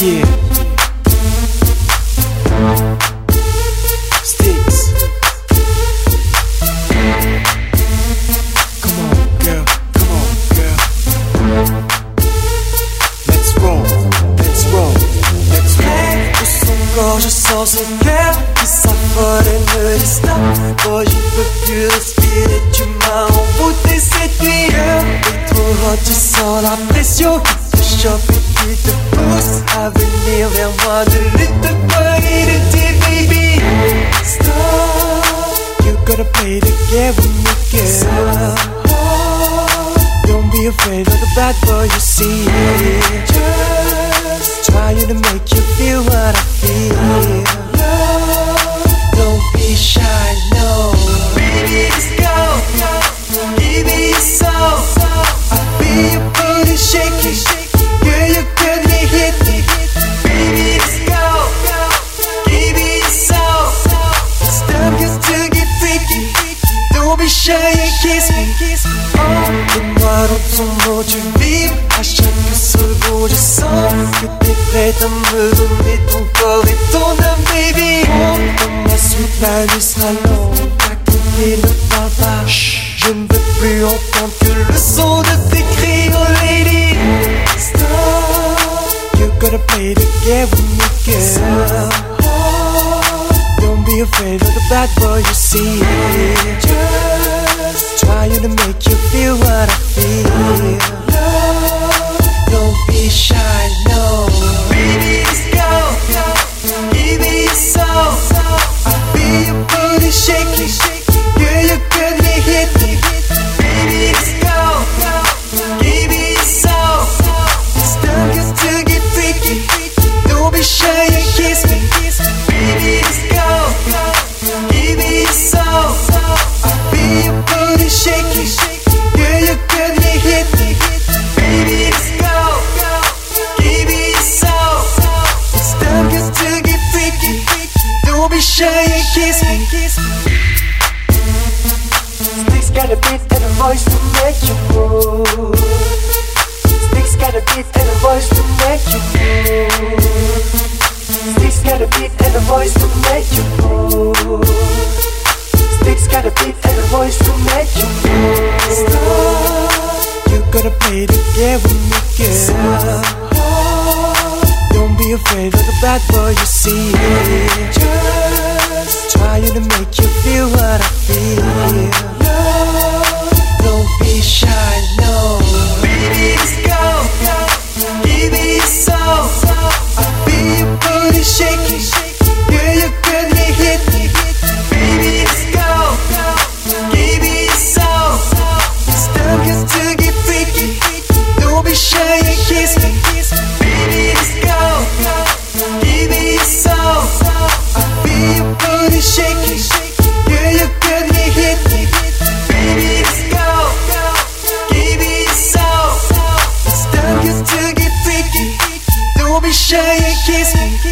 Yeah. Sticks. Come on, girl. Come on, girl. Let's roll. Let's roll. Let's roll. De son corps, je sens son cœur qui s'affole et me dit stop. Oh, j'y peux plus respirer. Tu m'as embouté cette nuit. Et trop hot, tu sens la pression qui te chope et qui te pousse à venir vers moi. De lutte poignée de tes baby. Stop. You gotta play the game with me, girl. Don't be afraid of the bad boy you see. Just trying to make you feel what I feel. Don't be shy, no. Baby, let's go. Give me your soul. I feel your booty shaking. Girl, you got me hit me. Baby, let's go. Give me your soul. It's time to get freaky. Don't be shy and kiss me. Emmène-moi dans ton mot tu vibres. À chaque seconde je sens que t'es prête à me donner ton corps et ton âme, baby. Dans ma suite la nuit sera longue. Ta copine ne parle pas. Je ne veux plus entendre que le son de tes cris, oh lady. Stop. You gotta play the game with me, girl. Don't be afraid of the bad boy you see. Just trying to make you feel what I feel. Don't be shy, no. Baby, let's go. Give me your soul. I feel your booty shaking. Girl, you got me hit me. Baby, let's go. Give me your soul. It's time to get freaky. Don't be shy and kiss me. Baby, let's go. Give me your soul. I feel your booty shaking. Girl, you got me hit me. Baby, let's go. Give me your soul. It's time to get freaky. Don't be shy and kiss me. Sticks got a beat and a voice to make you move. Sticks got a beat and a voice to make you move. Sticks got a beat and a voice to make you move. Sticks got a beat and a voice to make you move. Stop. You gotta play the game with me, girl. Don't be afraid of the bad boy you see. Just trying to make you feel what I feel. Don't be shy, no. Baby, let's go. Give me your soul. I feel your booty shaking. Girl, you got me hit me. Baby, let's go. Give me your soul. It's time to get freaky. Don't be shy and kiss me. Baby, let's go. Give me your soul. I feel your booty shaking. Girl, you got me hit me. Baby, let's go. Give me your soul. It's time to get freaky. Don't be shy and kiss me.